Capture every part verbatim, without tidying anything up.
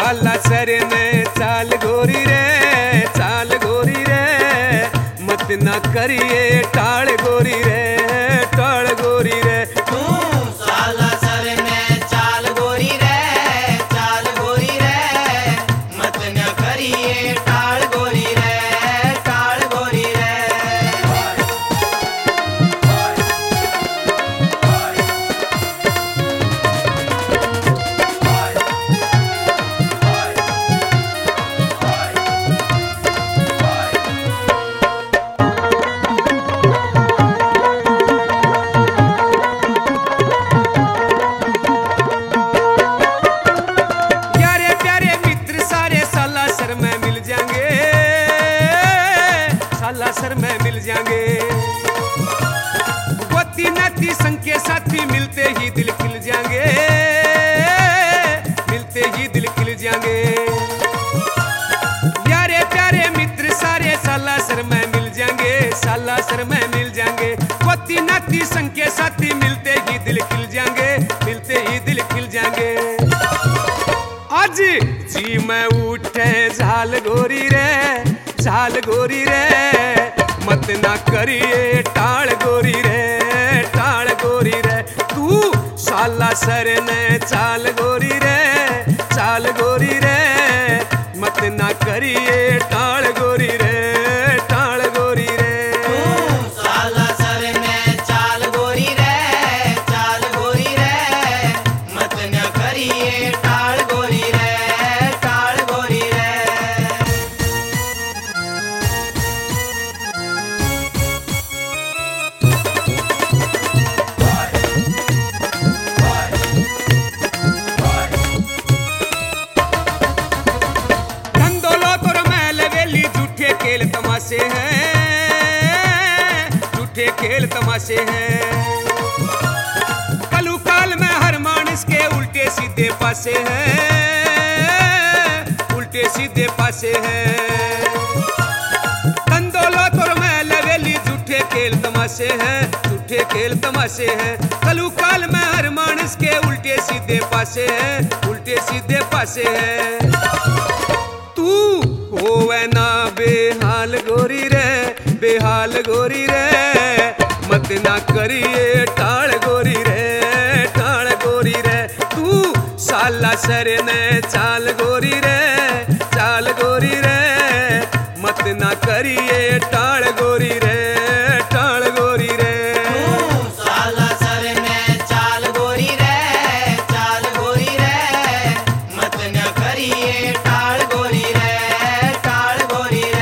साला सर ने चाल गोरी रे, चाल गोरी रे, मत ना करिए टाल गोरी रे, टाल गोरी रे। तू साला सर ने चाल गोरी रे, चाल गोरी रे, मत ना करिए टाल गोरी रे, टाल गोरी रे। साला सर में मिल जाएंगे, गोती नाती संग के साथी मिलते ही दिल खिल जाएंगे, मिलते ही दिल खिल जाएंगे। यारे प्यारे मित्र सारे साला सर में मिल जाएंगे, साला सर में मिल जाएंगे, गोती नाती संग के साथी मिलते ही दिल खिल जाएंगे, मिलते ही दिल खिल जाएंगे। आज जी मैं उठे झाल गोरी रे, झाल गोरी रे, मत ना करिए टाल गोरी रे, टाल गोरी रे। तू साला सर ने चाल गोरी रे, चाल गोरी रे, मत ना करिए टाल गोरी रे, टाल गोरी रे। तू साला सर ने चाल गोरी रे, चाल गोरी रे, मत ना करिए टाल गोरी रे, टाल गोरी रे। खेल तमाशे हैं, झूठे खेल तमाशे हैं, कलू काल में हर मानस के उल्टे सीधे पासे हैं, उल्टे सीधे पासे हैं। कंदोलो तोर में लवेली झूठे खेल तमाशे हैं, झूठे खेल तमाशे हैं, कलू काल में हर मानस के उल्टे सीधे पासे हैं, उल्टे सीधे पासे हैं। तू होवे ना बेहाल गोरी रे, बेहाल गोरी रे, मत ना करिए टाल गोरी रे, टाल गोरी रे। तू साला सर ने चाल गोरी रे, चाल गोरी रे, मत ना करिए टाल गोरी रे, टाल गोरी रे। तू साला सर ने चाल गोरी रे, चाल गोरी रे, मत ना करिए टाल गोरी रे, टाल गोरी रे।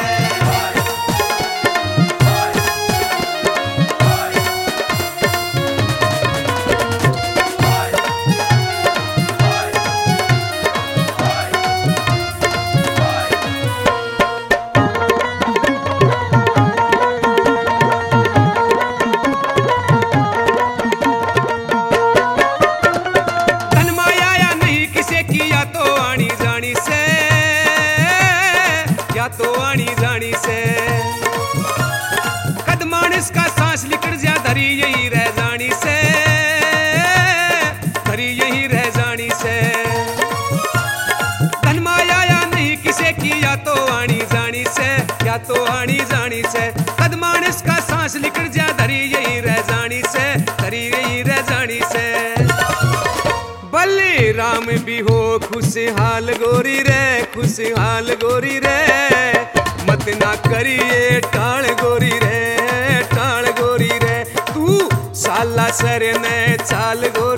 तो आनी जानी से कद मानस का सांस निकल जा धरी यही रह जानी से, धरी यही रह जानी से। धन माया या नहीं किसे की या तो आनी जानी से, या तो आनी जानी से, कद मानस का सांस निकल जा धरी यही रह जानी से, धरी यही रह जानी से। बल्ले राम भी हो खुशहाल गोरी रे, खुशहाल गोरी रे, मत ना करिए टाल गोरी रे, टाल गोरी रे। तू साला सर ने चाल गोरी